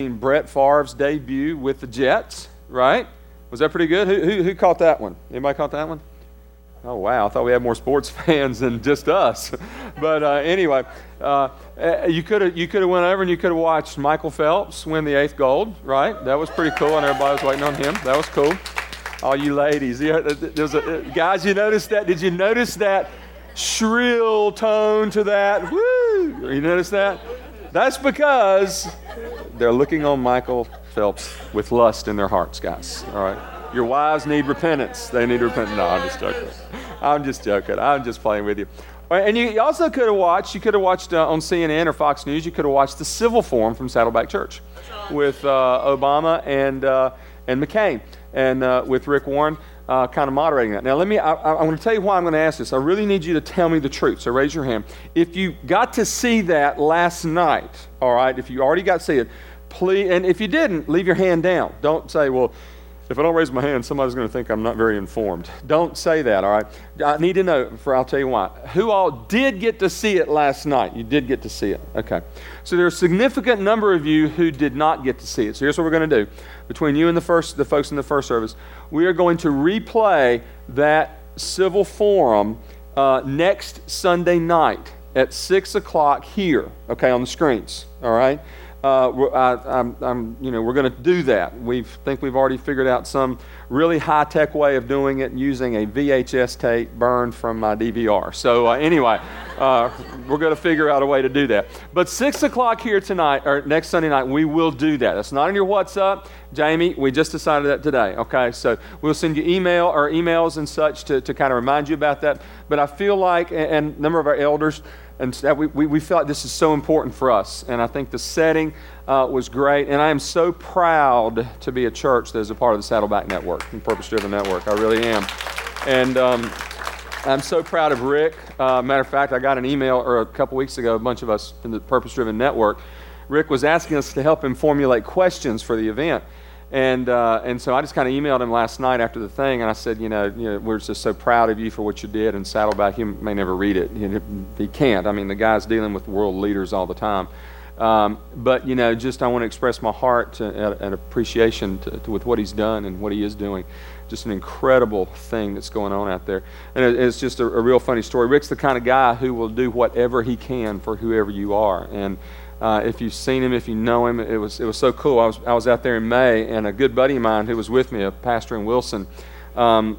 Brett Favre's debut with the Jets, right? Was that pretty good? Who caught that one? Anybody caught that one? Oh, wow. I thought we had more sports fans than just us. But anyway, you could have went over and you could have watched Michael Phelps win the 8th gold, right? That was pretty cool, and everybody was waiting on him. That was cool. All you ladies. Guys, you noticed that? Did you notice that shrill tone to that? Woo! You notice that? That's because they're looking on Michael Phelps with lust in their hearts, guys. All right? Your wives need repentance. They need repentance. No, I'm just joking. I'm just playing with you. All right, and you also could have watched, on CNN or Fox News, you could have watched the Civil Forum from Saddleback Church with Obama and McCain and with Rick Warren kind of moderating that. Now, I want to tell you why I'm going to ask this. I really need you to tell me the truth, so raise your hand. If you got to see that last night, all right, if you already got to see it, please, and if you didn't, leave your hand down. Don't say, well, if I don't raise my hand, somebody's going to think I'm not very informed. Don't say that, all right? I need to know, I'll tell you why. Who all did get to see it last night? You did get to see it. Okay. So there's a significant number of you who did not get to see it. So here's what we're going to do. Between you and the folks in the first service, we are going to replay that Civil Forum next Sunday night at 6 o'clock here, okay, on the screens, all right? We're going to do that. We think we've already figured out some really high-tech way of doing it using a VHS tape burned from my DVR. So anyway, we're going to figure out a way to do that. But 6 o'clock here tonight, or next Sunday night, we will do that. That's not in your WhatsApp. Jamie, we just decided that today, okay? So we'll send you emails and such to kind of remind you about that. But I feel like, and a number of our elders, and we felt like this is so important for us. And I think the setting was great. And I am so proud to be a church that is a part of the Saddleback Network and Purpose Driven Network. I really am. And I'm so proud of Rick. Matter of fact, I got an email a couple weeks ago, a bunch of us in the Purpose Driven Network. Rick was asking us to help him formulate questions for the event. And so I just kind of emailed him last night after the thing, and I said, we're just so proud of you for what you did. And Saddleback, he may never read it. He can't. I mean, the guy's dealing with world leaders all the time. But I want to express my heart and appreciation with what he's done and what he is doing. Just an incredible thing that's going on out there. And it's just a real funny story. Rick's the kind of guy who will do whatever he can for whoever you are. And if you've seen him, if you know him, it was so cool. I was out there in May, and a good buddy of mine who was with me, a pastor in Wilson, I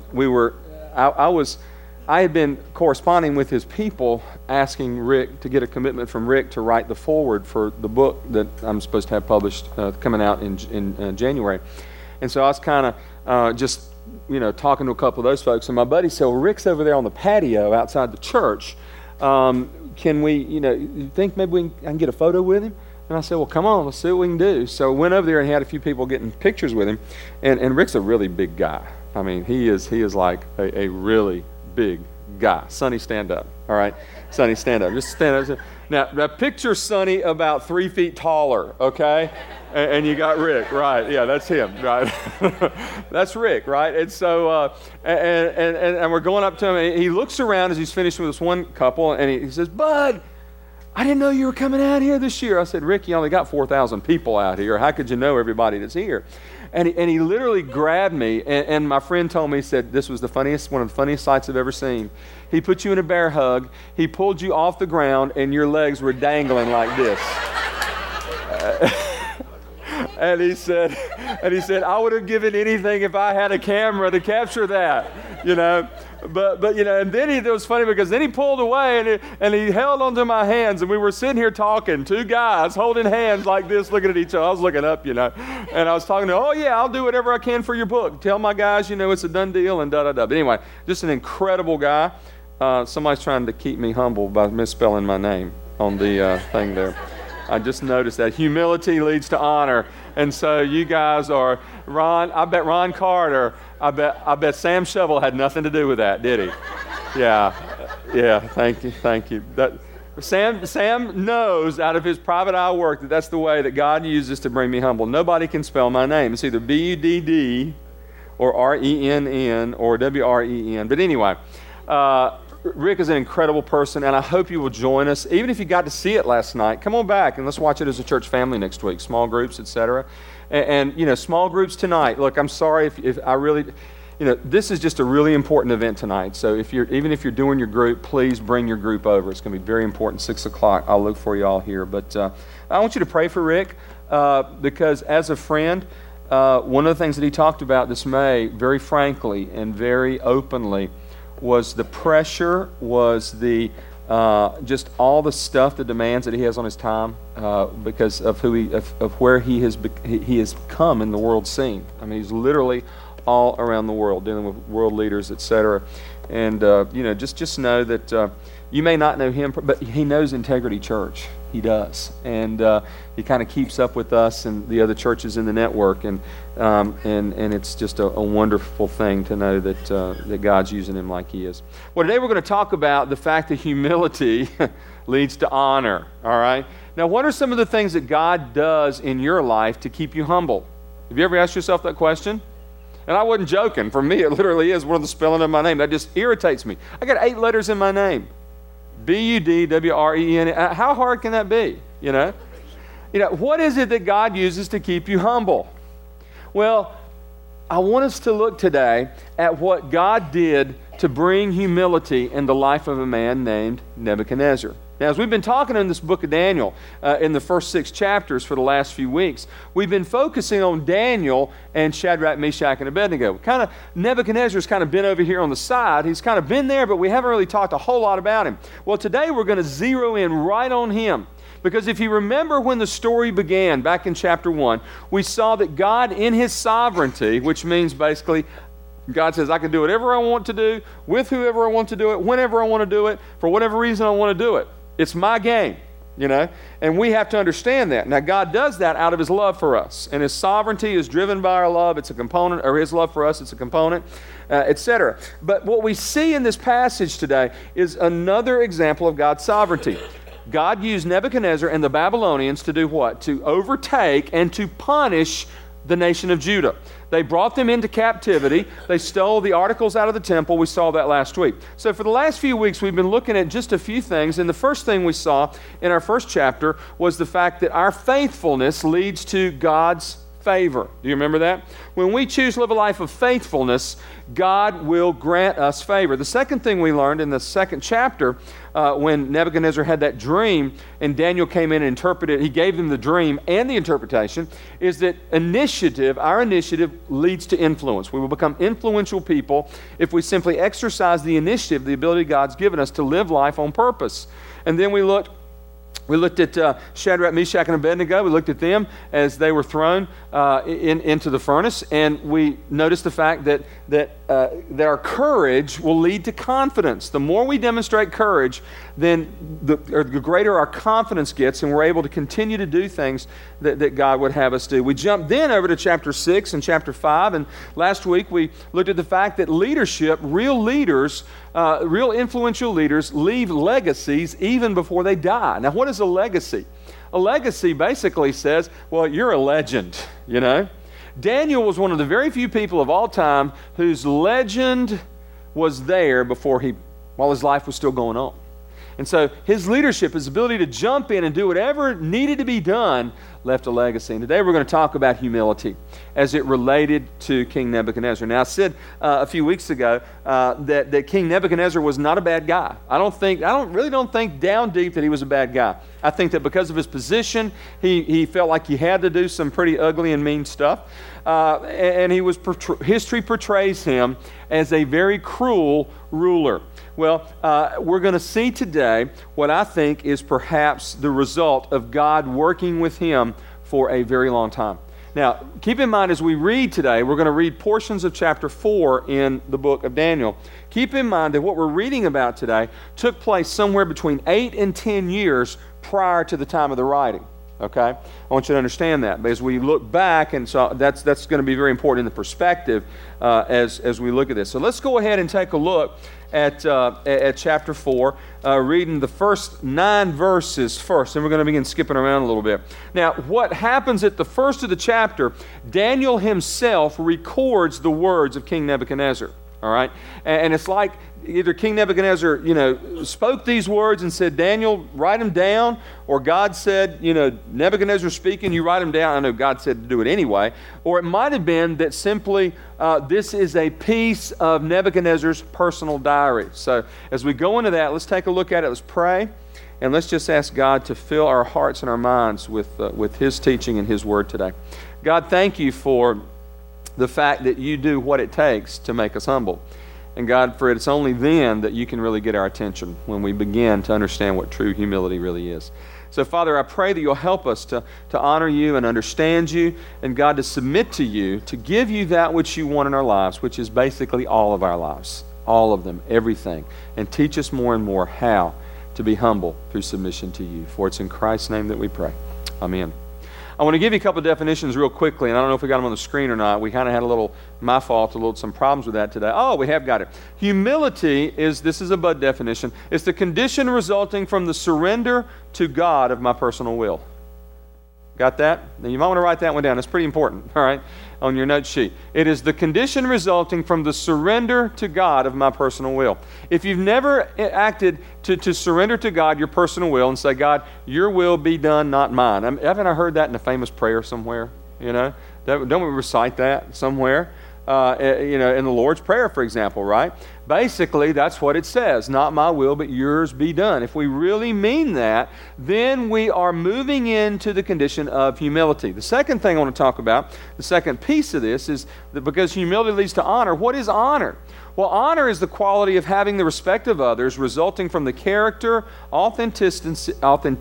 had been corresponding with his people, asking Rick to get a commitment from Rick to write the foreword for the book that I'm supposed to have published coming out in January. And so I was kind of just talking to a couple of those folks, and my buddy said, well, Rick's over there on the patio outside the church. Can we, you think maybe I can get a photo with him? And I said, well, come on, let's see what we can do. So I went over there and had a few people getting pictures with him. And Rick's a really big guy. I mean, he is like a really big guy. Sonny, stand up. All right? Sonny, stand up. Just stand up. Now picture Sonny about 3 feet taller, okay? And you got Rick, right? Yeah, that's him, right? That's Rick, right? And so, and we're going up to him, and he looks around as he's finished with this one couple, and he says, Bud, I didn't know you were coming out here this year. I said, Rick, you only got 4,000 people out here. How could you know everybody that's here? And he literally grabbed me, and my friend told me, he said, this was one of the funniest sights I've ever seen. He put you in a bear hug, he pulled you off the ground, and your legs were dangling like this. And he said, I would have given anything if I had a camera to capture that, But and then it was funny because then he pulled away and he held onto my hands, and we were sitting here talking, two guys holding hands like this, looking at each other. I was looking up, and I was talking to him, oh yeah, I'll do whatever I can for your book. Tell my guys, it's a done deal and da-da-da. But anyway, just an incredible guy. Somebody's trying to keep me humble by misspelling my name on the thing there. I just noticed that humility leads to honor. And so you guys are I bet Ron Carter, I bet Sam Shovel had nothing to do with that, did he? Yeah, thank you. Sam knows out of his private eye work that's the way that God uses to bring me humble. Nobody can spell my name. It's either B-U-D-D or R-E-N-N or W-R-E-N. But anyway, Rick is an incredible person, and I hope you will join us. Even if you got to see it last night, come on back and let's watch it as a church family next week, small groups, etc. And you know, small groups tonight. Look, I'm sorry if I really, you know, this is just a really important event tonight. So even if you're doing your group, please bring your group over. It's going to be very important. 6 o'clock. I'll look for you all here. But I want you to pray for Rick because as a friend, one of the things that he talked about this May, very frankly and very openly, was the pressure, was the just all the stuff, the demands that he has on his time because of where he has come in the world scene. I mean, he's literally all around the world dealing with world leaders, etc. And you know, just know that you may not know him, but he knows Integrity Church. He does, and he kind of keeps up with us and the other churches in the network, and it's just a wonderful thing to know that God's using him like He is. Well, today we're going to talk about the fact that humility leads to honor. All right. Now, what are some of the things that God does in your life to keep you humble? Have you ever asked yourself that question? And I wasn't joking. For me, it literally is one of the spelling of my name. That just irritates me. I got 8 letters in my name. Budwren. How hard can that be? You know, what is it that God uses to keep you humble? Well, I want us to look today at what God did to bring humility in the life of a man named Nebuchadnezzar. Now, as we've been talking in this book of Daniel, in the first 6 chapters for the last few weeks, we've been focusing on Daniel and Shadrach, Meshach, and Abednego. Nebuchadnezzar's kind of been over here on the side. He's kind of been there, but we haven't really talked a whole lot about him. Well, today we're going to zero in right on him. Because if you remember when the story began, back in chapter 1, we saw that God in His sovereignty, which means basically God says, I can do whatever I want to do, with whoever I want to do it, whenever I want to do it, for whatever reason I want to do it. It's my game, you know, and we have to understand that. Now, God does that out of His love for us, and His sovereignty is driven by our love. It's a component, or His love for us, it's a component, etc. But what we see in this passage today is another example of God's sovereignty. God used Nebuchadnezzar and the Babylonians to do what? To overtake and to punish the nation of Judah. They brought them into captivity. They stole the articles out of the temple. We saw that last week. So for the last few weeks, we've been looking at just a few things. And the first thing we saw in our first chapter was the fact that our faithfulness leads to God's favor. Do you remember that? When we choose to live a life of faithfulness, God will grant us favor. The second thing we learned in the second chapter, when Nebuchadnezzar had that dream and Daniel came in and interpreted, he gave them the dream and the interpretation, is that our initiative leads to influence. We will become influential people if we simply exercise the initiative, the ability God's given us to live life on purpose. And then we looked at Shadrach, Meshach, and Abednego. We looked at them as they were thrown into the furnace, and we noticed the fact that our courage will lead to confidence. The more we demonstrate courage, then the greater our confidence gets, and we're able to continue to do things that God would have us do. We jumped then over to chapter 6 and chapter 5, and last week we looked at the fact that leadership, real leaders, real influential leaders leave legacies even before they die. Now, what is a legacy? A legacy basically says, well, you're a legend, you know. Daniel was one of the very few people of all time whose legend was there while his life was still going on. And so his leadership, his ability to jump in and do whatever needed to be done, left a legacy. And today we're going to talk about humility as it related to King Nebuchadnezzar. Now, I said a few weeks ago that King Nebuchadnezzar was not a bad guy. I really don't think down deep that he was a bad guy. I think that because of his position, he felt like he had to do some pretty ugly and mean stuff. And history portrays him as a very cruel ruler. Well, we're going to see today what I think is perhaps the result of God working with him for a very long time. Now, keep in mind as we read today, we're going to read portions of chapter 4 in the book of Daniel. Keep in mind that what we're reading about today took place somewhere between 8 and 10 years prior to the time of the writing. Okay? I want you to understand that. But as we look back, and so that's going to be very important in the perspective as we look at this. So let's go ahead and take a look at chapter 4, reading the first 9 verses first. And we're going to begin skipping around a little bit. Now, what happens at the first of the chapter, Daniel himself records the words of King Nebuchadnezzar. all right? And it's like either King Nebuchadnezzar, spoke these words and said, Daniel, write them down, or God said, Nebuchadnezzar speaking, you write them down. I know God said to do it anyway. Or it might have been that simply this is a piece of Nebuchadnezzar's personal diary. So as we go into that, let's take a look at it. Let's pray, and let's just ask God to fill our hearts and our minds with His teaching and His word today. God, thank you for the fact that you do what it takes to make us humble. And God, for it's only then that you can really get our attention, when we begin to understand what true humility really is. So, Father, I pray that you'll help us to honor you and understand you, and God, to submit to you, to give you that which you want in our lives, which is basically all of our lives, all of them, everything, and teach us more and more how to be humble through submission to you. For it's in Christ's name that we pray. Amen. I want to give you a couple of definitions real quickly, and I don't know if we got them on the screen or not. We kind of had my fault, some problems with that today. Oh, we have got it. Humility this is a Bud definition, it's the condition resulting from the surrender to God of my personal will. Got that? Now you might want to write that one down. It's pretty important, all right, on your note sheet. It is the condition resulting from the surrender to God of my personal will. If you've never acted to surrender to God your personal will and say, God, your will be done, not mine. Haven't I heard that in a famous prayer somewhere? Don't we recite that somewhere? In the Lord's Prayer, for example, right? Basically, that's what it says. Not my will, but yours be done. If we really mean that, then we are moving into the condition of humility. The second thing I want to talk about, the second piece of this, is that because humility leads to honor. What is honor? Well, honor is the quality of having the respect of others resulting from the character, authenticity,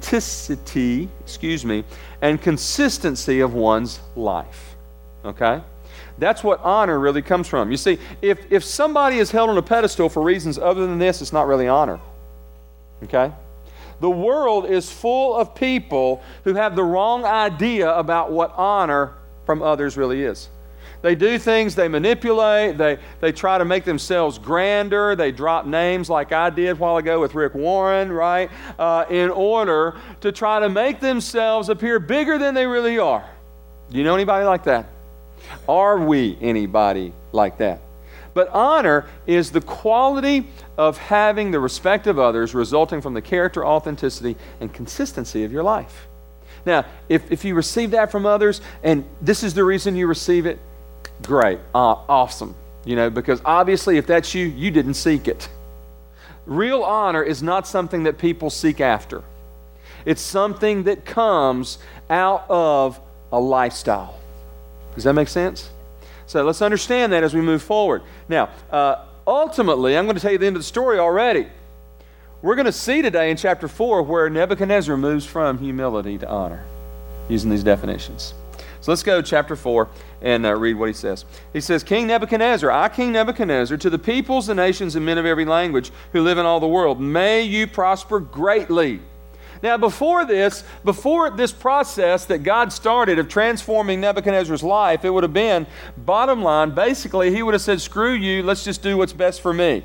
and consistency of one's life. Okay? That's what honor really comes from. You see, if somebody is held on a pedestal for reasons other than this, it's not really honor. Okay? The world is full of people who have the wrong idea about what honor from others really is. They do things, they manipulate, they try to make themselves grander, they drop names like I did a while ago with Rick Warren, right? In order to try to make themselves appear bigger than they really are. Do you know anybody like that? Are we anybody like that? But honor is the quality of having the respect of others resulting from the character, authenticity, and consistency of your life. Now, if you receive that from others, and this is the reason you receive it, great, awesome. Because obviously if that's you, you didn't seek it. Real honor is not something that people seek after. It's something that comes out of a lifestyle. Does that make sense? So let's understand that as we move forward. Now, ultimately, I'm going to tell you the end of the story already. We're going to see today in chapter 4 where Nebuchadnezzar moves from humility to honor using these definitions. So let's go to chapter 4 and read what he says. He says, King Nebuchadnezzar, I, King Nebuchadnezzar, to the peoples, the nations, and men of every language who live in all the world, may you prosper greatly. Now, before this process that God started of transforming Nebuchadnezzar's life, it would have been, bottom line, basically, he would have said, screw you, let's just do what's best for me.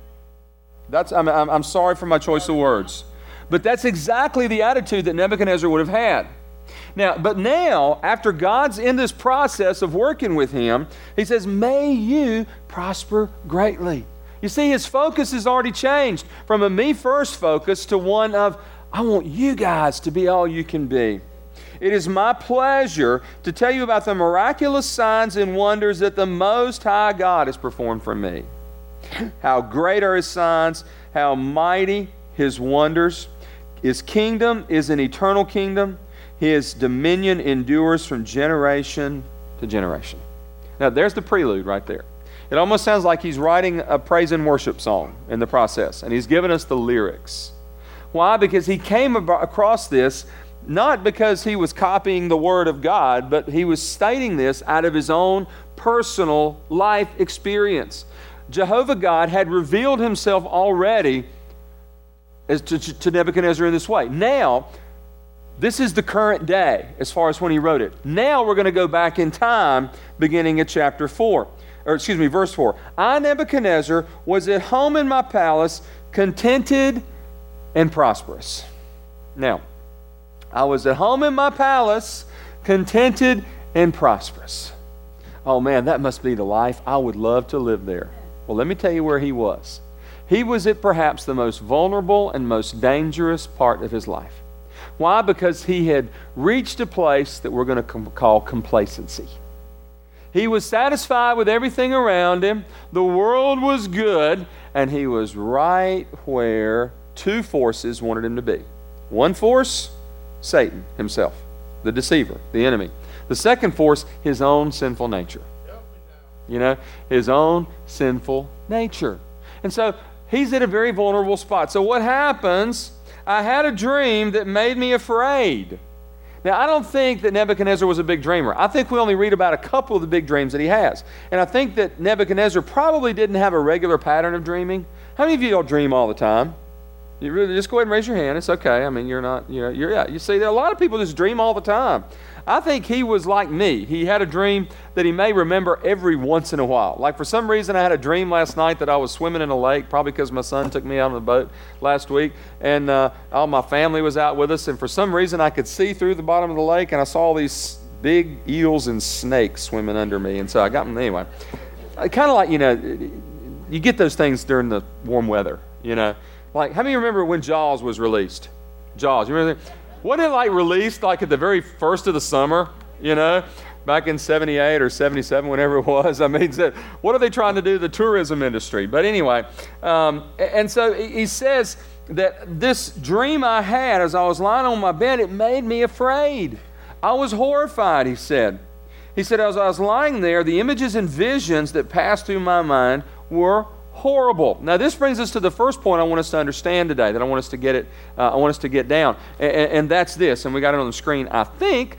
I'm sorry for my choice of words. But that's exactly the attitude that Nebuchadnezzar would have had. But now, after God's in this process of working with him, he says, may you prosper greatly. You see, his focus has already changed from a me first focus to one of, I want you guys to be all you can be. It is my pleasure to tell you about the miraculous signs and wonders that the Most High God has performed for me. How great are his signs, how mighty his wonders. His kingdom is an eternal kingdom. His dominion endures from generation to generation. Now, there's the prelude right there. It almost sounds like he's writing a praise and worship song in the process, and he's given us the lyrics. Why? Because he came across this not because he was copying the Word of God, but he was stating this out of his own personal life experience. Jehovah God had revealed himself already as to Nebuchadnezzar in this way. Now, this is the current day as far as when he wrote it. Now we're going to go back in time beginning at verse 4. I, Nebuchadnezzar, was at home in my palace, contented and prosperous. Now, I was at home in my palace, contented and prosperous. Oh man, that must be the life. I would love to live there. Well, let me tell you where he was. He was at perhaps the most vulnerable and most dangerous part of his life. Why? Because he had reached a place that we're going to call complacency. He was satisfied with everything around him. The world was good, and he was right where two forces wanted him to be. One force, Satan himself, the deceiver, the enemy. The second force, his own sinful nature. You know, his own sinful nature. And so he's at a very vulnerable spot. So what happens? I had a dream that made me afraid. Now, I don't think that Nebuchadnezzar was a big dreamer. I think we only read about a couple of the big dreams that he has. And I think that Nebuchadnezzar probably didn't have a regular pattern of dreaming. How many of you don't dream all the time? You really just go ahead and raise your hand. It's okay. I mean, you're not, you see, there are a lot of people just dream all the time. I think he was like me. He had a dream that he may remember every once in a while. Like for some reason, I had a dream last night that I was swimming in a lake, probably because my son took me out on the boat last week, and all my family was out with us, and for some reason, I could see through the bottom of the lake, and I saw these big eels and snakes swimming under me, and so I got them anyway. Kind of like, you get those things during the warm weather, Like, how many remember when Jaws was released? Jaws, you remember that? Wasn't it like released like at the very first of the summer, back in 78 or 77, whenever it was? I mean, what are they trying to do, the tourism industry? But anyway, and so he says that this dream I had as I was lying on my bed, it made me afraid. I was horrified, he said. He said, as I was lying there, the images and visions that passed through my mind were horrible. Now, this brings us to the first point I want us to understand today, that I want us to get down, and that's this. And we got it on the screen. I think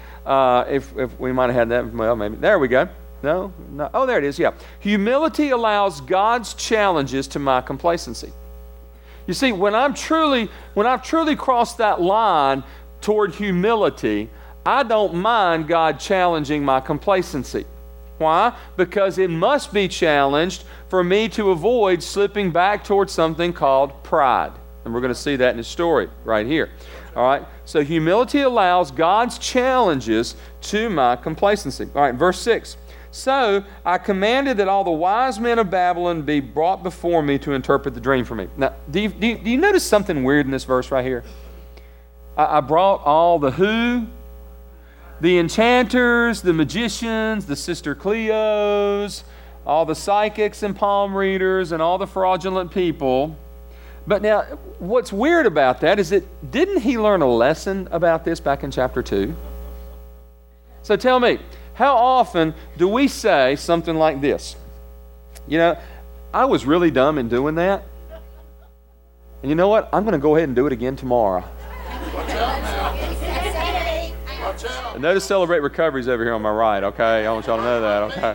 if we might have had that, well, maybe there we go. No, oh, there it is. Yeah, humility allows God's challenges to my complacency. You see, when I've truly crossed that line toward humility, I don't mind God challenging my complacency. Why? Because it must be challenged for me to avoid slipping back towards something called pride. And we're going to see that in the story right here. All right? So humility allows God's challenges to my complacency. All right, verse 6. So I commanded that all the wise men of Babylon be brought before me to interpret the dream for me. Now, do you notice something weird in this verse right here? I brought all the who? The enchanters, the magicians, the Sister Cleos, all the psychics and palm readers, and all the fraudulent people. But now, what's weird about that is that didn't he learn a lesson about this back in chapter 2? So tell me, how often do we say something like this? I was really dumb in doing that. And you know what? I'm going to go ahead and do it again tomorrow. Watch out now. And notice Celebrate Recovery's over here on my right, okay? I want y'all to know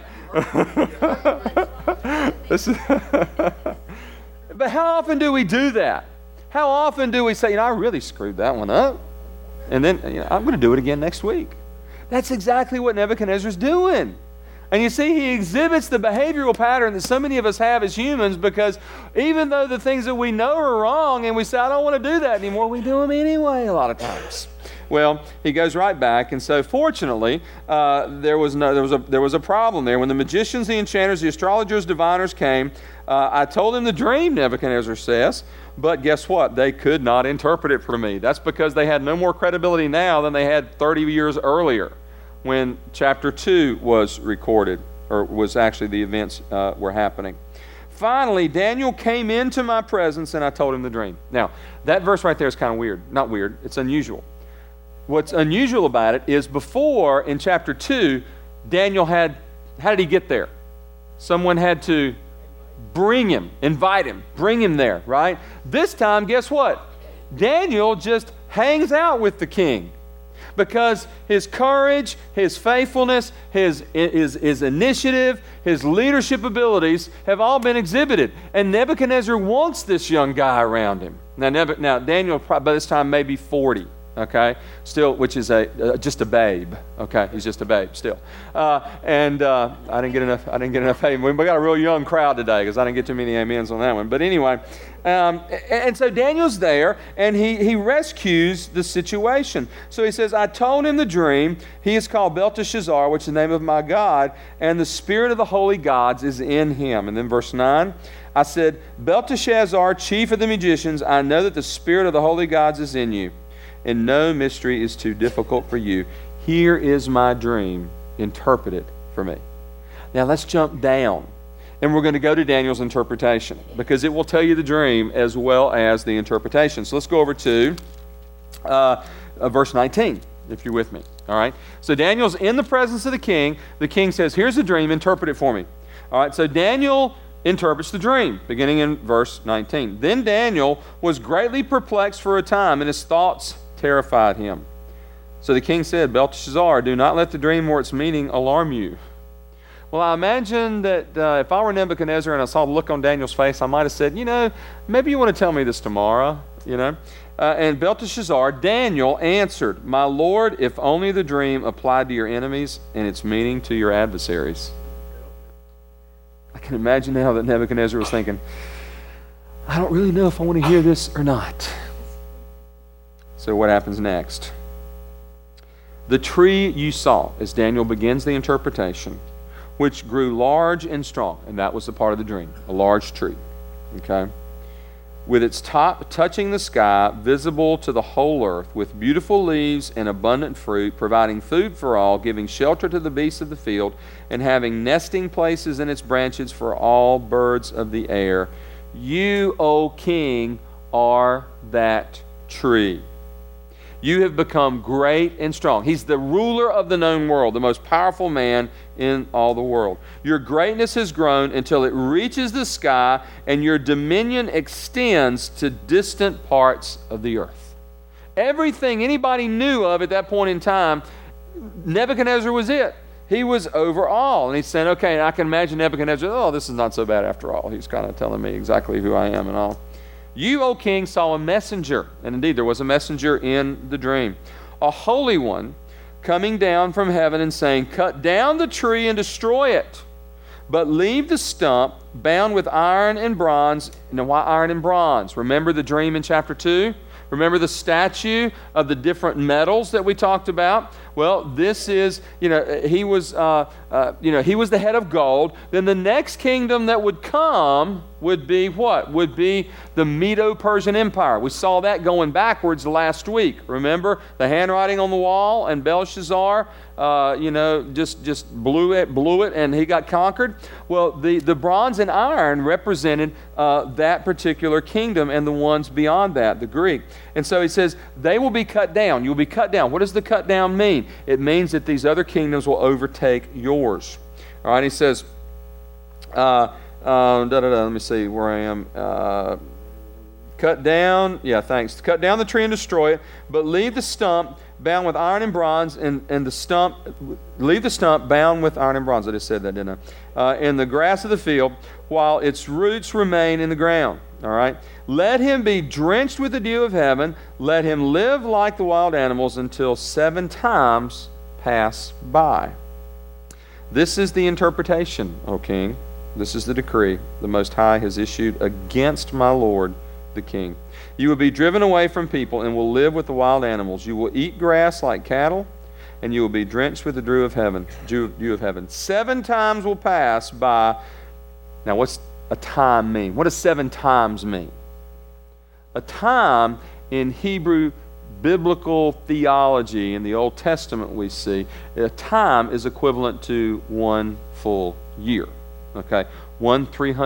that, okay? But how often do we do that? How often do we say, I really screwed that one up, and then I'm going to do it again next week? That's exactly what Nebuchadnezzar's doing. And you see, he exhibits the behavioral pattern that so many of us have as humans, because even though the things that we know are wrong and we say, I don't want to do that anymore, we do them anyway a lot of times. Well, he goes right back, and so fortunately, there was a problem there. When the magicians, the enchanters, the astrologers, diviners came, I told them the dream, Nebuchadnezzar says, but guess what? They could not interpret it for me. That's because they had no more credibility now than they had 30 years earlier when chapter 2 was recorded, or was actually the events were happening. Finally, Daniel came into my presence, and I told him the dream. Now, that verse right there is kind of weird. Not weird, it's unusual. What's unusual about it is before, in chapter 2, Daniel how did he get there? Someone had to invite him, bring him there, right? This time, guess what? Daniel just hangs out with the king because his courage, his faithfulness, his initiative, his leadership abilities have all been exhibited. And Nebuchadnezzar wants this young guy around him. Now Daniel, by this time, may be 40. okay? Still, which is just a babe, okay? He's just a babe still. I didn't get enough amen. We got a real young crowd today because I didn't get too many amens on that one. But anyway, and so Daniel's there, and he rescues the situation. So he says, I told him the dream. He is called Belteshazzar, which is the name of my God, and the spirit of the holy gods is in him. And then verse 9, I said, Belteshazzar, chief of the magicians, I know that the spirit of the holy gods is in you, and no mystery is too difficult for you. Here is my dream. Interpret it for me. Now let's jump down, and we're going to go to Daniel's interpretation, because it will tell you the dream as well as the interpretation. So let's go over to verse 19, if you're with me. All right. So Daniel's in the presence of the king. The king says, here's the dream. Interpret it for me. All right. So Daniel interprets the dream, beginning in verse 19. Then Daniel was greatly perplexed for a time, and his thoughts terrified him. So the king said, Belteshazzar, do not let the dream or its meaning alarm you. Well, I imagine that if I were Nebuchadnezzar and I saw the look on Daniel's face, I might have said, maybe you want to tell me this tomorrow, And Belteshazzar, Daniel answered, my lord, if only the dream applied to your enemies and its meaning to your adversaries. I can imagine now that Nebuchadnezzar was thinking, I don't really know if I want to hear this or not. So what happens next? The tree you saw, as Daniel begins the interpretation, which grew large and strong, and that was the part of the dream, a large tree, okay? With its top touching the sky, visible to the whole earth, with beautiful leaves and abundant fruit, providing food for all, giving shelter to the beasts of the field, and having nesting places in its branches for all birds of the air. You, O king, are that tree. You have become great and strong. He's the ruler of the known world, the most powerful man in all the world. Your greatness has grown until it reaches the sky, and your dominion extends to distant parts of the earth. Everything anybody knew of at that point in time, Nebuchadnezzar was it. He was over all. And he's saying, okay, and I can imagine Nebuchadnezzar, this is not so bad after all. He's kind of telling me exactly who I am and all. You, O king, saw a messenger, and indeed there was a messenger in the dream, a holy one coming down from heaven and saying, cut down the tree and destroy it, but leave the stump bound with iron and bronze. Now, why iron and bronze? Remember the dream in chapter 2? Remember the statue of the different metals that we talked about? Well, this is, he was the head of gold. Then the next kingdom that would come would be what? Would be the Medo-Persian Empire. We saw that going backwards last week. Remember the handwriting on the wall, and Belshazzar, just blew it, and he got conquered. Well, the bronze and iron represented that particular kingdom and the ones beyond that, the Greek. And so he says, they will be cut down. You'll be cut down. What does the cut down mean? It means that these other kingdoms will overtake yours. All right, he says, let me see where I am. Cut down the tree and destroy it, but leave the stump bound with iron and bronze, leave the stump bound with iron and bronze. I just said that, didn't I? In the grass of the field, while its roots remain in the ground. All right? Let him be drenched with the dew of heaven. Let him live like the wild animals until 7 times pass by. This is the interpretation, O king. This is the decree the Most High has issued against my lord, the king. You will be driven away from people and will live with the wild animals. You will eat grass like cattle, and you will be drenched with the dew of heaven. 7 times will pass by. Now, what's a time mean? What does 7 times mean? A time in Hebrew biblical theology in the Old Testament we see, a time is equivalent to 1 full year. Okay? 1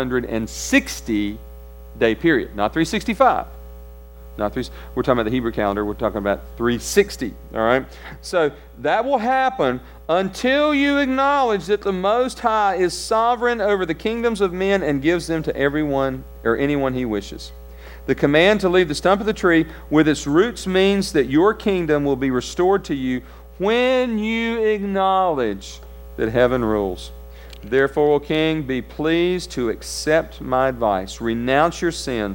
360-day period, not 365. We're talking about the Hebrew calendar. We're talking about 360. All right? So that will happen until you acknowledge that the Most High is sovereign over the kingdoms of men and gives them to everyone or anyone he wishes. The command to leave the stump of the tree with its roots means that your kingdom will be restored to you when you acknowledge that heaven rules. Therefore, O king, be pleased to accept my advice. Renounce your sins.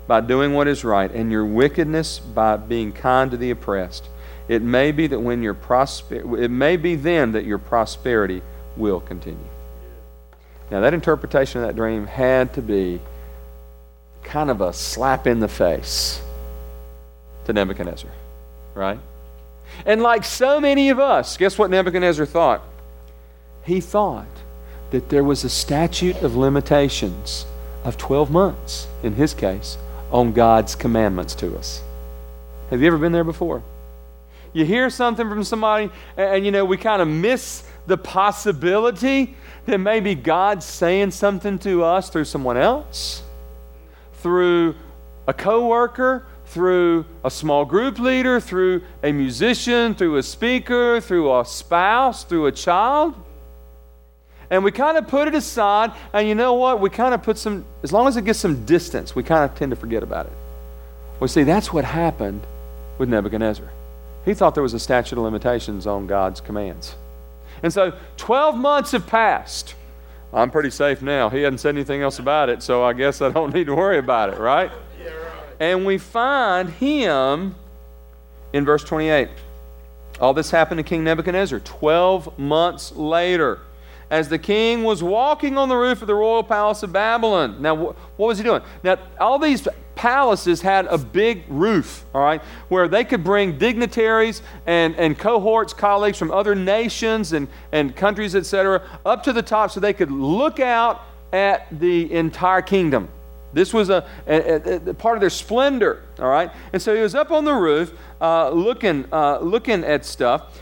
by doing what is right, and your wickedness by being kind to the oppressed. It may be that it may be then that your prosperity will continue. Now that interpretation of that dream had to be kind of a slap in the face to Nebuchadnezzar, right? And like so many of us, guess what Nebuchadnezzar thought? He thought that there was a statute of limitations of 12 months, in his case, on God's commandments to us. Have you ever been there before? You hear something from somebody and we kind of miss the possibility that maybe God's saying something to us through someone else, through a coworker, through a small group leader, through a musician, through a speaker, through a spouse, through a child. And we kind of put it aside, and you know what? We kind of put as long as it gets some distance, we kind of tend to forget about it. Well, see, that's what happened with Nebuchadnezzar. He thought there was a statute of limitations on God's commands. And so 12 months have passed. I'm pretty safe now. He hadn't said anything else about it, so I guess I don't need to worry about it, right? Yeah, right. And we find him in verse 28. All this happened to King Nebuchadnezzar 12 months later, as the king was walking on the roof of the royal palace of Babylon. Now, what was he doing? Now, all these palaces had a big roof, all right, where they could bring dignitaries and cohorts, colleagues from other nations and countries, etc., up to the top so they could look out at the entire kingdom. This was a part of their splendor, all right? And so he was up on the roof looking at stuff,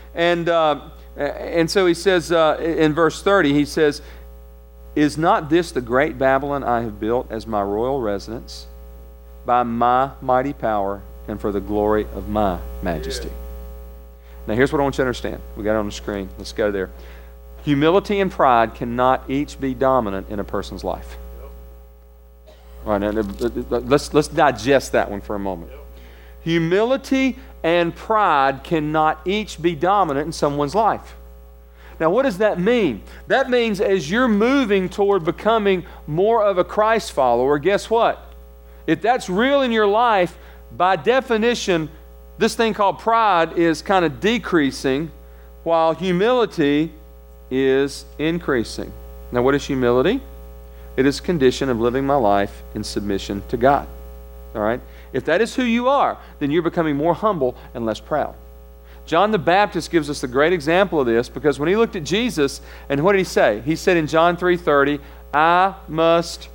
and so he says in verse 30, he says, "Is not this the great Babylon I have built as my royal residence by my mighty power and for the glory of my majesty?" Now here's what I want you to understand. We got it on the screen. Let's go there. Humility and pride cannot each be dominant in a person's life. All right, now let's digest that one for a moment. Humility and pride cannot each be dominant in someone's life. Now, what does that mean? That means as you're moving toward becoming more of a Christ follower, guess what? If that's real in your life, by definition, this thing called pride is kind of decreasing while humility is increasing. Now, what is humility? It is a condition of living my life in submission to God. All right? If that is who you are, then you're becoming more humble and less proud. John the Baptist gives us a great example of this, because when he looked at Jesus, and what did he say? He said in John 3:30, "I must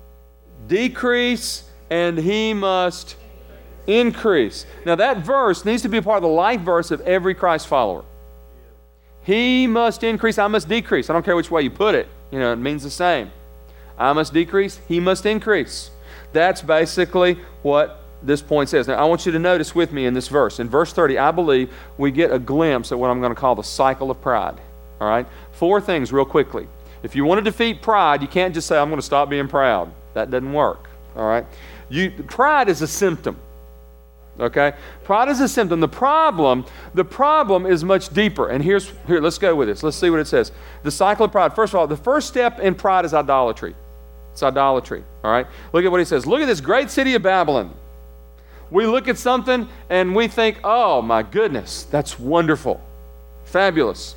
decrease and he must increase." Now that verse needs to be a part of the life verse of every Christ follower. He must increase, I must decrease. I don't care which way you put it. It means the same. I must decrease, he must increase. That's basically what this point says. Now, I want you to notice with me in this verse. In verse 30, I believe we get a glimpse at what I'm going to call the cycle of pride. All right? 4 things real quickly. If you want to defeat pride, you can't just say, "I'm going to stop being proud." That doesn't work. All right? Pride is a symptom. Okay? Pride is a symptom. The problem is much deeper. And here, let's go with this. Let's see what it says. The cycle of pride. First of all, the first step in pride is idolatry. It's idolatry. All right? Look at what he says. Look at this great city of Babylon. We look at something and we think, "Oh my goodness, that's wonderful. Fabulous."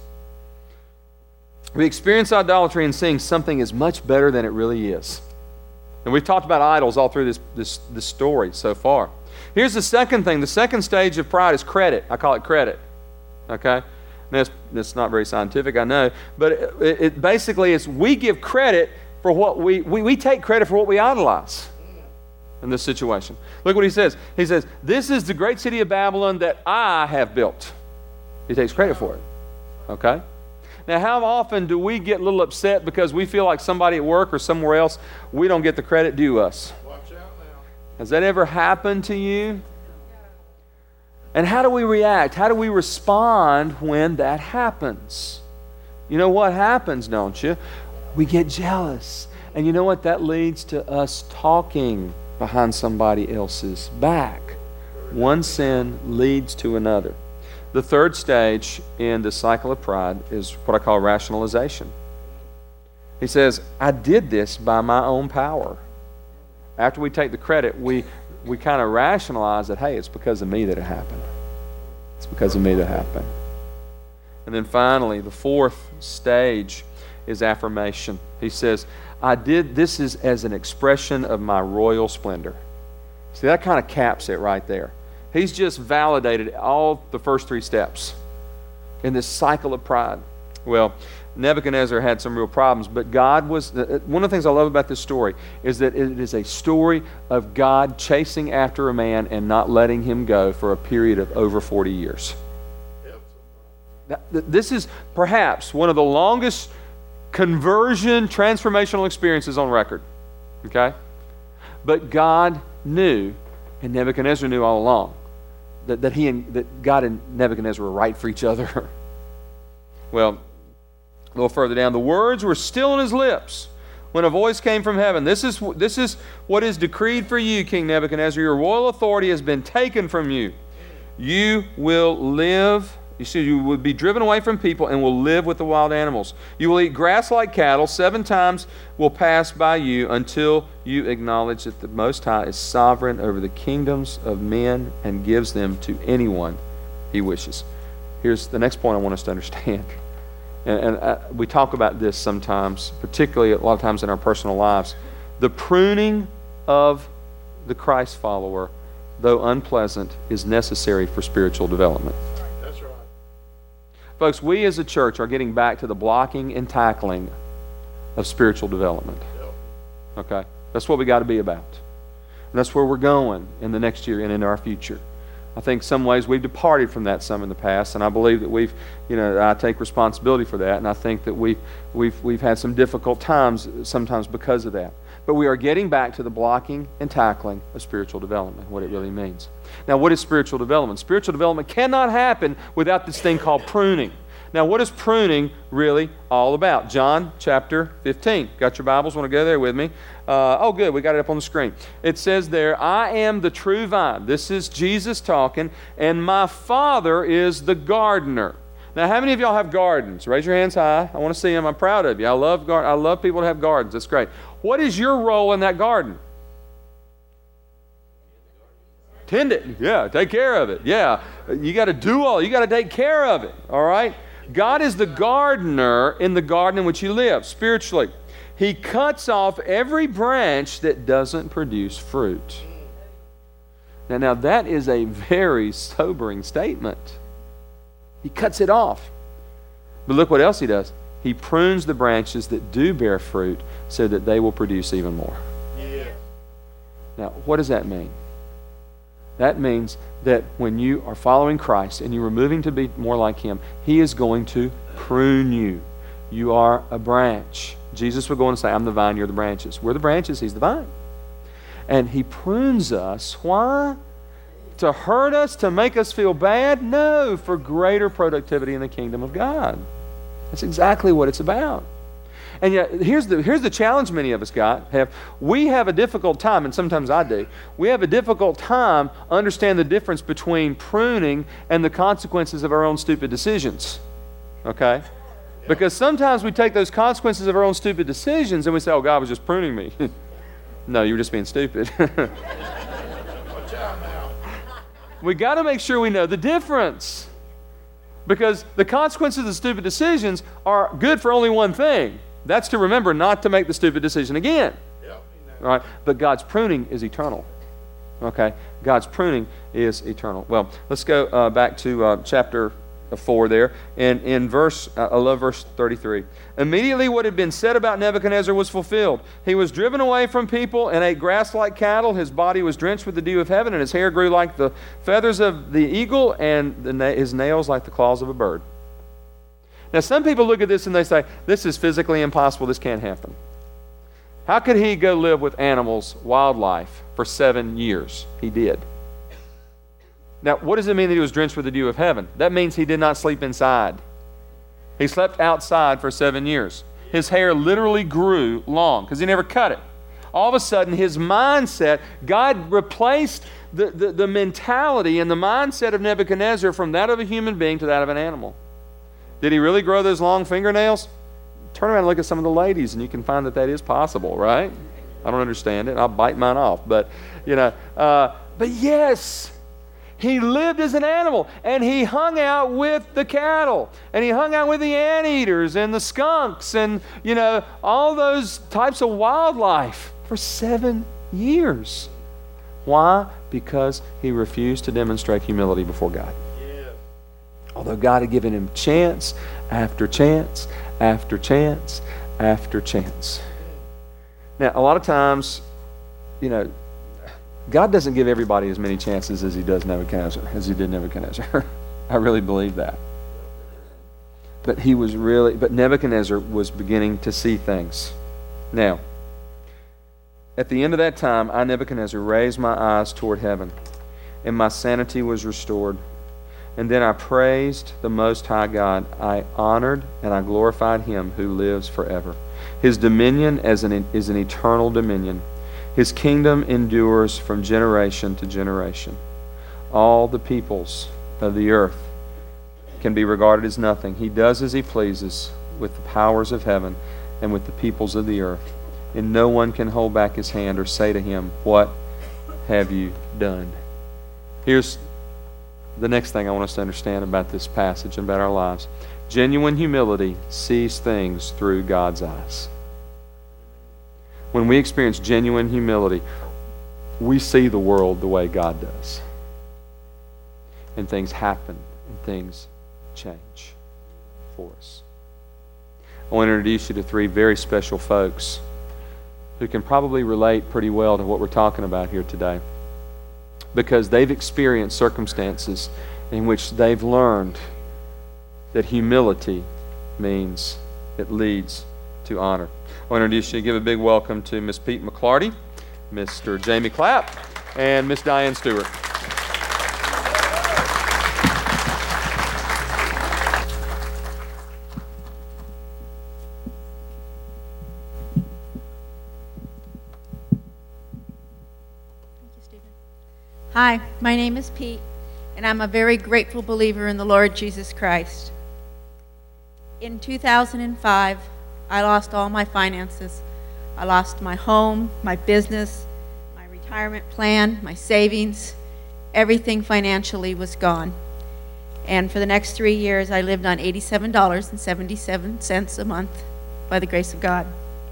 We experience idolatry in seeing something is much better than it really is. And we've talked about idols all through this story so far. Here's the second thing. The second stage of pride is credit. I call it credit. Okay? That's not very scientific, I know. But it basically is we give credit for what we take credit for what we idolize in this situation. Look what he says. He says, "This is the great city of Babylon that I have built." He takes credit for it. Okay? Now, how often do we get a little upset because we feel like somebody at work or somewhere else, we don't get the credit due us? Watch out now. Has that ever happened to you? And how do we react? How do we respond when that happens? You know what happens, don't you? We get jealous. And you know what? That leads to us talking behind somebody else's back. One sin leads to another. The third stage in the cycle of pride is what I call rationalization. He says, "I did this by my own power." After we take the credit, we we kind of rationalize that, hey, it's because of me that it happened. It's because of me that it happened. And then finally, the fourth stage is affirmation. He says, I did this is as an expression of my royal splendor. See, that kind of caps it right there. He's just validated all the first three steps in this cycle of pride. Well, Nebuchadnezzar had some real problems, but God was, one of the things I love about this story is that it is a story of God chasing after a man and not letting him go for a period of over 40 years. Now, this is perhaps one of the longest conversion, transformational experiences on record. Okay? But God knew, and Nebuchadnezzar knew all along, that God and Nebuchadnezzar were right for each other. Well, a little further down, the words were still on his lips when a voice came from heaven. This is what is decreed for you, King Nebuchadnezzar. Your royal authority has been taken from you. You will live. You see, you will be driven away from people and will live with the wild animals. You will eat grass like cattle. 7 times will pass by you until you acknowledge that the Most High is sovereign over the kingdoms of men and gives them to anyone he wishes. Here's the next point I want us to understand. And we talk about this sometimes, particularly a lot of times in our personal lives. The pruning of the Christ follower, though unpleasant, is necessary for spiritual development. That's right. Folks, we as a church are getting back to the blocking and tackling of spiritual development. Okay? That's what we got to be about. And that's where we're going in the next year and in our future. I think some ways we've departed from that some in the past, and I believe that I take responsibility for that, and I think that we've had some difficult times sometimes because of that. But we are getting back to the blocking and tackling of spiritual development, what it really means. Now, what is spiritual development? Spiritual development cannot happen without this thing called pruning. Now, what is pruning really all about? John chapter 15. Got your Bibles? Want to go there with me? Good. We got it up on the screen. It says there, I am the true vine. This is Jesus talking, and my Father is the gardener. Now, how many of y'all have gardens? Raise your hands high. I want to see them. I'm proud of you. I love people to have gardens. That's great. What is your role in that garden? Tend it. Yeah, take care of it. Yeah, you got to take care of it. All right? God is the gardener in the garden in which you live, spiritually. He cuts off every branch that doesn't produce fruit. Now that is a very sobering statement. He cuts it off. But look what else he does. He prunes the branches that do bear fruit so that they will produce even more. Yeah. Now, what does that mean? That means that when you are following Christ and you're moving to be more like Him, He is going to prune you. You are a branch. Jesus would go on and say, I'm the vine, you're the branches. We're the branches, He's the vine. And He prunes us. Why? To hurt us, to make us feel bad? No, for greater productivity in the kingdom of God. That's exactly what it's about. And yet, here's the challenge many of us have. We have a difficult time, and sometimes I do. We have a difficult time understanding the difference between pruning and the consequences of our own stupid decisions. Okay? Because sometimes we take those consequences of our own stupid decisions and we say, oh, God was just pruning me. No, you were just being stupid. Watch out now. We got to make sure we know the difference. Because the consequences of stupid decisions are good for only one thing. That's to remember not to make the stupid decision again. Yep. All right? But God's pruning is eternal. Okay? God's pruning is eternal. Well, let's go back to chapter 4 there. And in I love verse 33. Immediately what had been said about Nebuchadnezzar was fulfilled. He was driven away from people and ate grass like cattle. His body was drenched with the dew of heaven, and his hair grew like the feathers of the eagle, and his nails like the claws of a bird. Now, some people look at this and they say, this is physically impossible. This can't happen. How could he go live with animals, wildlife, for 7 years? He did. Now, what does it mean that he was drenched with the dew of heaven? That means he did not sleep inside. He slept outside for 7 years. His hair literally grew long because he never cut it. All of a sudden, his mindset, God replaced the mentality and the mindset of Nebuchadnezzar from that of a human being to that of an animal. Did he really grow those long fingernails? Turn around and look at some of the ladies and you can find that is possible, right? I don't understand it. I'll bite mine off. But, but yes, he lived as an animal, and he hung out with the cattle, and he hung out with the anteaters and the skunks and, all those types of wildlife for 7 years. Why? Because he refused to demonstrate humility before God. Yeah. Although God had given him chance after chance after chance after chance. Now, a lot of times, God doesn't give everybody as many chances as he did Nebuchadnezzar. I really believe that. But Nebuchadnezzar was beginning to see things. Now, at the end of that time, I, Nebuchadnezzar, raised my eyes toward heaven, and my sanity was restored. And then I praised the Most High God. I honored and I glorified him who lives forever. His dominion is an eternal dominion. His kingdom endures from generation to generation. All the peoples of the earth can be regarded as nothing. He does as he pleases with the powers of heaven and with the peoples of the earth. And no one can hold back his hand or say to him, "What have you done?" Here's the next thing I want us to understand about this passage and about our lives. Genuine humility sees things through God's eyes. When we experience genuine humility, we see the world the way God does. And things happen and things change for us. I want to introduce you to 3 very special folks who can probably relate pretty well to what we're talking about here today, because they've experienced circumstances in which they've learned that humility means it leads to honor. I want to introduce you, give a big welcome to Miss Pete McClarty, Mr. Jamie Clapp, and Miss Diane Stewart. Hi, my name is Pete, and I'm a very grateful believer in the Lord Jesus Christ. In 2005, I lost all my finances. I lost my home, my business, my retirement plan, my savings. Everything financially was gone. And for the next 3 years, I lived on $87.77 a month by the grace of God.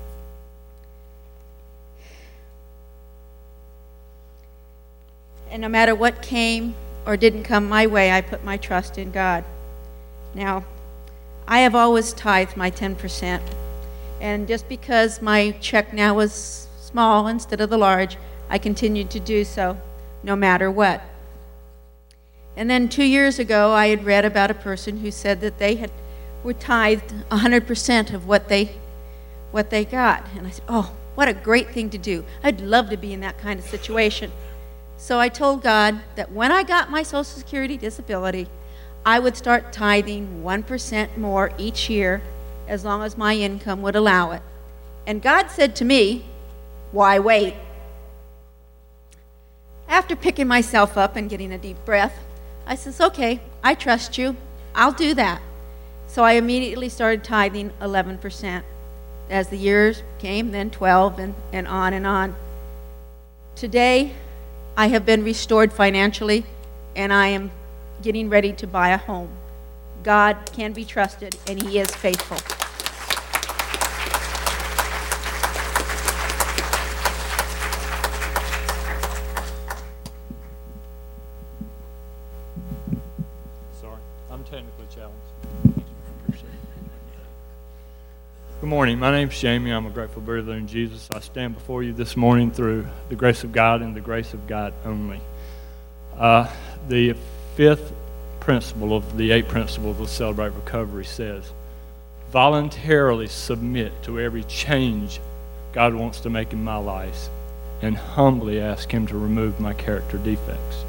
And no matter what came or didn't come my way, I put my trust in God. Now, I have always tithed my 10%. And just because my check now was small instead of the large, I continued to do so, no matter what. And then 2 years ago, I had read about a person who said that they were tithed 100% of what they got. And I said, oh, what a great thing to do. I'd love to be in that kind of situation. So I told God that when I got my Social Security disability, I would start tithing 1% more each year as long as my income would allow it. And God said to me, why wait? After picking myself up and getting a deep breath, I says, okay, I trust you. I'll do that. So I immediately started tithing 11%. As the years came, then 12 and on and on. Today, I have been restored financially, and I am getting ready to buy a home. God can be trusted, and He is faithful. Sorry, I'm technically challenged. Good morning. My name's Jamie. I'm a grateful believer in Jesus. I stand before you this morning through the grace of God and the grace of God only. The 5th principle of the 8 principles of Celebrate Recovery says, voluntarily submit to every change God wants to make in my life and humbly ask Him to remove my character defects.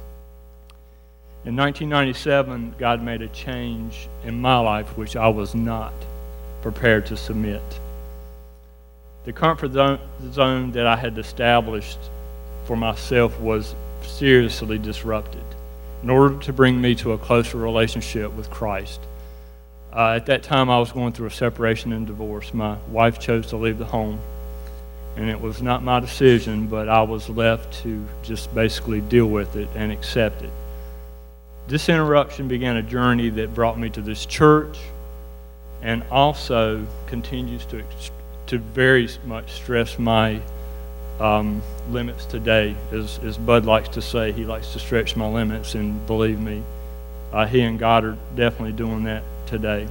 In 1997, God made a change in my life which I was not prepared to submit. The comfort zone that I had established for myself was seriously disrupted in order to bring me to a closer relationship with Christ. At that time, I was going through a separation and divorce. My wife chose to leave the home, and it was not my decision, but I was left to just basically deal with it and accept it. This interruption began a journey that brought me to this church, and also continues to very much stress my limits today. As Bud likes to say, he likes to stretch my limits, and believe me, he and God are definitely doing that today.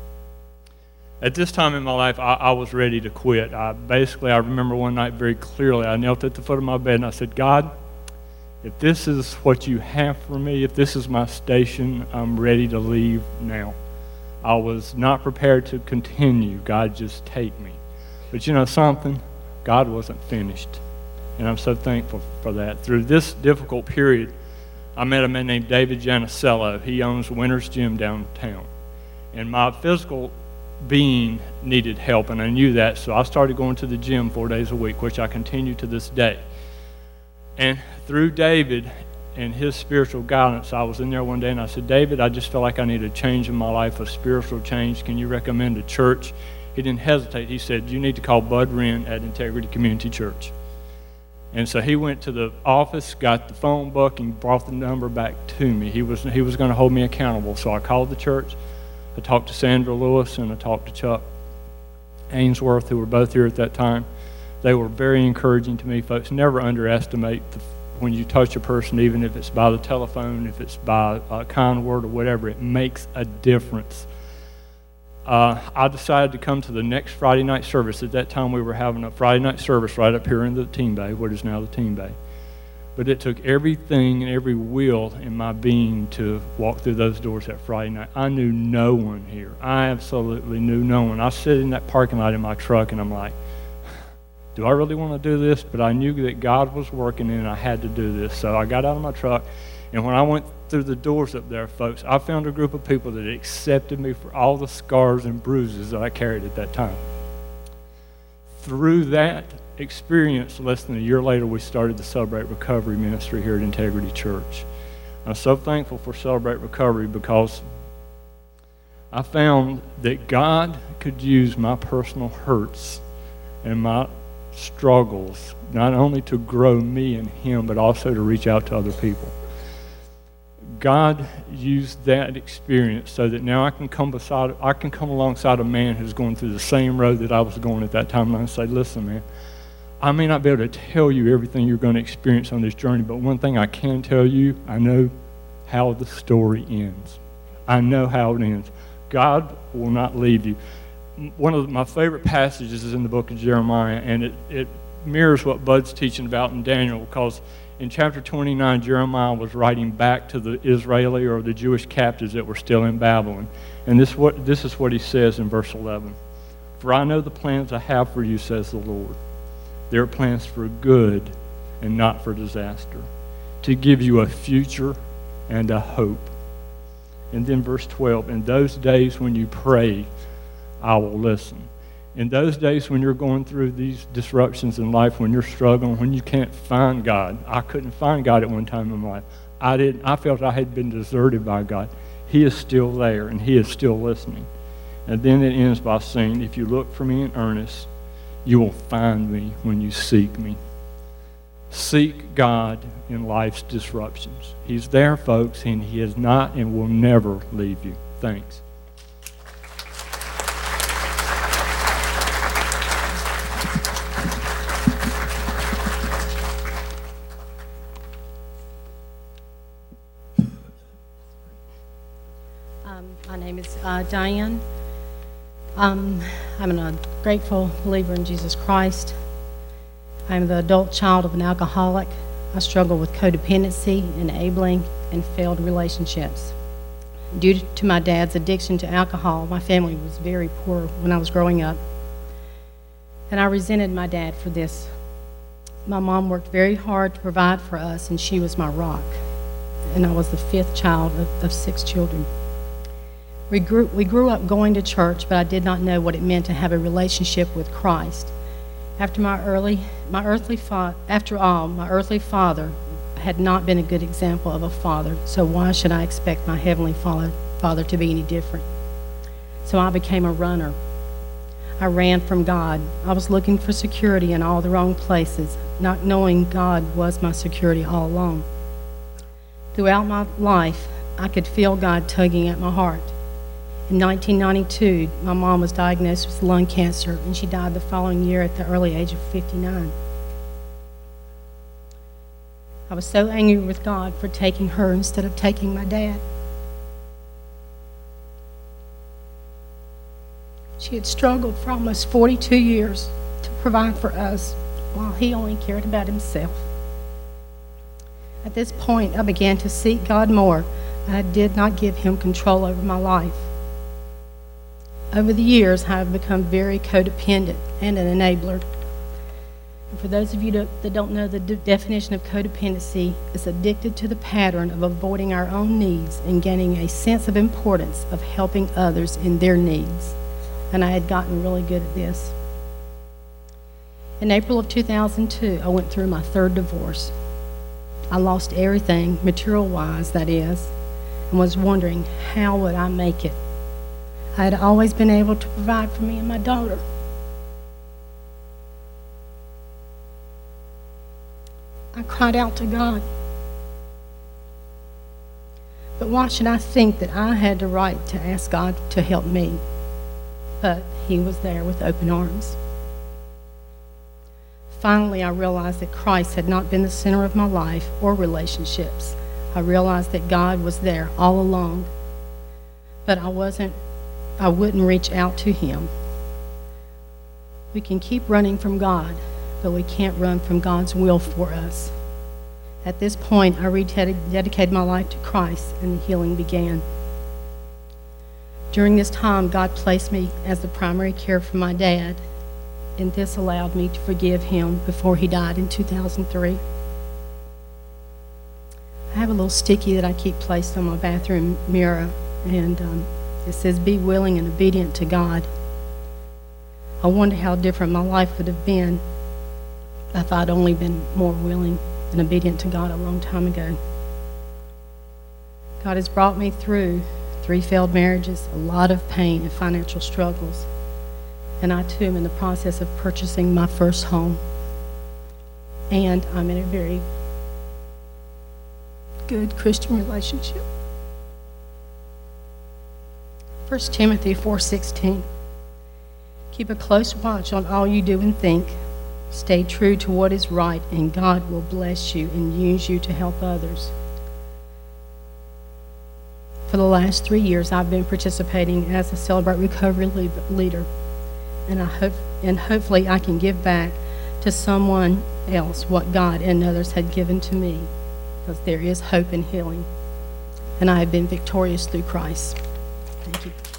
At this time in my life, I was ready to quit. I remember one night very clearly, I knelt at the foot of my bed and I said, God, if this is what you have for me, if this is my station, I'm ready to leave now. I was not prepared to continue. God, just take me. But you know something? God wasn't finished. And I'm so thankful for that. Through this difficult period, I met a man named David Janicello. He owns Winter's Gym downtown. And my physical being needed help, and I knew that, so I started going to the gym 4 days a week, which I continue to this day. And through David and his spiritual guidance, I was in there one day and I said, David, I just feel like I need a change in my life, a spiritual change. Can you recommend a church? He didn't hesitate. He said, you need to call Bud Wren at Integrity Community Church. And so he went to the office, got the phone book, and brought the number back to me. He was going to hold me accountable. So I called the church. I talked to Sandra Lewis and I talked to Chuck Ainsworth, who were both here at that time. They were very encouraging to me. Folks, never underestimate when you touch a person, even if it's by the telephone, if it's by a kind word or whatever, it makes a difference. I decided to come to the next Friday night service. At that time, we were having a Friday night service right up here in the Team Bay, what is now the Team Bay. But it took everything and every will in my being to walk through those doors that Friday night. I knew no one here. I absolutely knew no one. I sit in that parking lot in my truck, and I'm like, do I really want to do this? But I knew that God was working and I had to do this. So I got out of my truck, and when I went through the doors up there, folks, I found a group of people that accepted me for all the scars and bruises that I carried at that time. Through that experience, less than a year later, we started the Celebrate Recovery ministry here at Integrity Church. I'm so thankful for Celebrate Recovery because I found that God could use my personal hurts and my struggles not only to grow me and Him, but also to reach out to other people. God used that experience so that now I can come alongside a man who's going through the same road that I was going at that time, and I say, listen, man, I may not be able to tell you everything you're going to experience on this journey, but one thing I can tell you, I know how the story ends. I know how it ends. God will not leave you. One of my favorite passages is in the book of Jeremiah, and it mirrors what Bud's teaching about in Daniel, because in chapter 29, Jeremiah was writing back to the Israeli or the Jewish captives that were still in Babylon. And this is what he says in verse 11. For I know the plans I have for you, says the Lord. They are plans for good and not for disaster, to give you a future and a hope. And then verse 12, in those days when you pray, I will listen. In those days when you're going through these disruptions in life, when you're struggling, when you can't find God. I couldn't find God at one time in my life. I felt I had been deserted by God. He is still there, and He is still listening. And then it ends by saying, if you look for me in earnest, you will find me when you seek me. Seek God in life's disruptions. He's there, folks, and He is not and will never leave you. Thanks. My name is Diane. I'm a grateful believer in Jesus Christ. I'm the adult child of an alcoholic. I struggle with codependency, enabling, and failed relationships. Due to my dad's addiction to alcohol, my family was very poor when I was growing up. And I resented my dad for this. My mom worked very hard to provide for us, and she was my rock. And I was the fifth child of 6 children. We grew up going to church, but I did not know what it meant to have a relationship with Christ. My earthly father had not been a good example of a father, so why should I expect my heavenly Father to be any different? So I became a runner. I ran from God. I was looking for security in all the wrong places, not knowing God was my security all along. Throughout my life, I could feel God tugging at my heart. In 1992, my mom was diagnosed with lung cancer, and she died the following year at the early age of 59. I was so angry with God for taking her instead of taking my dad. She had struggled for almost 42 years to provide for us, while he only cared about himself. At this point, I began to seek God more, and I did not give him control over my life. Over the years, I have become very codependent and an enabler. And for those of you that don't know the definition of codependency, it's addicted to the pattern of avoiding our own needs and gaining a sense of importance of helping others in their needs. And I had gotten really good at this. In April of 2002, I went through my third divorce. I lost everything, material-wise, that is, and was wondering, how would I make it? I had always been able to provide for me and my daughter. I cried out to God. But why should I think that I had the right to ask God to help me? But he was there with open arms. Finally, I realized that Christ had not been the center of my life or relationships. I realized that God was there all along, but I wouldn't reach out to him. We can keep running from God, but we can't run from God's will for us. At this point, I rededicated my life to Christ, and the healing began. During this time, God placed me as the primary care for my dad, and this allowed me to forgive him before he died in 2003. I have a little sticky that I keep placed on my bathroom mirror, and it says, "Be willing and obedient to God." I wonder how different my life would have been if I'd only been more willing and obedient to God a long time ago. God has brought me through 3 failed marriages, a lot of pain and financial struggles, and I too am in the process of purchasing my first home, and I'm in a very good Christian relationship. 1 Timothy 4:16. Keep a close watch on all you do and think. Stay true to what is right, and God will bless you and use you to help others. For the last 3 years, I've been participating as a Celebrate Recovery leader, and hopefully I can give back to someone else what God and others had given to me, because there is hope and healing, and I have been victorious through Christ. Thank you.